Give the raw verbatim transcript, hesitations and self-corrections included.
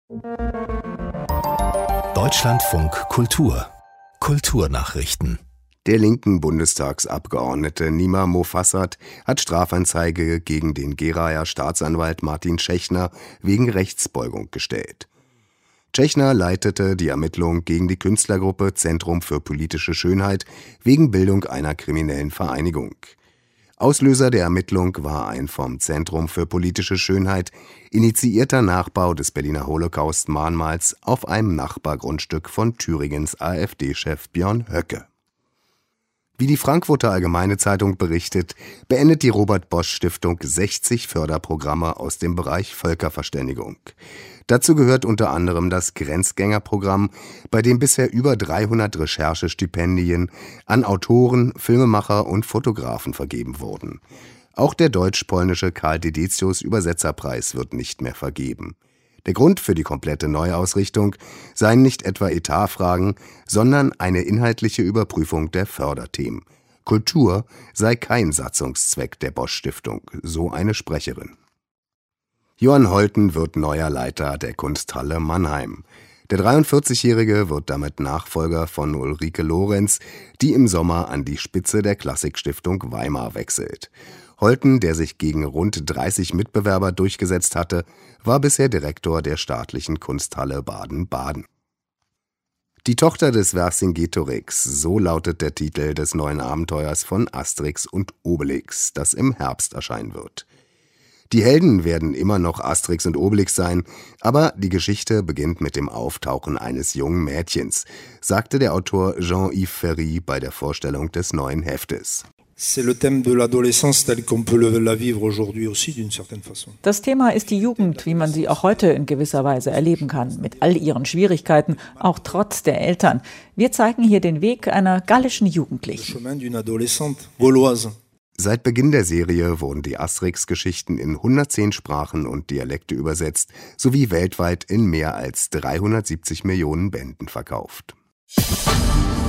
Deutschlandfunk Kultur Kulturnachrichten. Der linken Bundestagsabgeordnete Nima Mofassat hat Strafanzeige gegen den Geraer Staatsanwalt Martin Tschechner wegen Rechtsbeugung gestellt. Tschechner leitete die Ermittlung gegen die Künstlergruppe Zentrum für politische Schönheit wegen Bildung einer kriminellen Vereinigung. Auslöser der Ermittlung war ein vom Zentrum für politische Schönheit initiierter Nachbau des Berliner Holocaust-Mahnmals auf einem Nachbargrundstück von Thüringens AfD-Chef Björn Höcke. Wie die Frankfurter Allgemeine Zeitung berichtet, beendet die Robert-Bosch-Stiftung sechzig Förderprogramme aus dem Bereich Völkerverständigung. Dazu gehört unter anderem das Grenzgängerprogramm, bei dem bisher über dreihundert Recherchestipendien an Autoren, Filmemacher und Fotografen vergeben wurden. Auch der deutsch-polnische Karl Dedecius Übersetzerpreis wird nicht mehr vergeben. Der Grund für die komplette Neuausrichtung seien nicht etwa Etatfragen, sondern eine inhaltliche Überprüfung der Förderthemen. Kultur sei kein Satzungszweck der Bosch-Stiftung, so eine Sprecherin. Johann Holten wird neuer Leiter der Kunsthalle Mannheim. Der dreiundvierzigjährige wird damit Nachfolger von Ulrike Lorenz, die im Sommer an die Spitze der Klassikstiftung Weimar wechselt. Holten, der sich gegen rund dreißig Mitbewerber durchgesetzt hatte, war bisher Direktor der staatlichen Kunsthalle Baden-Baden. Die Tochter des Vercingetorix, so lautet der Titel des neuen Abenteuers von Asterix und Obelix, das im Herbst erscheinen wird. Die Helden werden immer noch Asterix und Obelix sein, aber die Geschichte beginnt mit dem Auftauchen eines jungen Mädchens, sagte der Autor Jean-Yves Ferry bei der Vorstellung des neuen Heftes. Das Thema ist die Jugend, wie man sie auch heute in gewisser Weise erleben kann, mit all ihren Schwierigkeiten, auch trotz der Eltern. Wir zeigen hier den Weg einer gallischen Jugendlichen. Seit Beginn der Serie wurden die Asterix-Geschichten in hundertzehn Sprachen und Dialekte übersetzt, sowie weltweit in mehr als dreihundertsiebzig Millionen Bänden verkauft.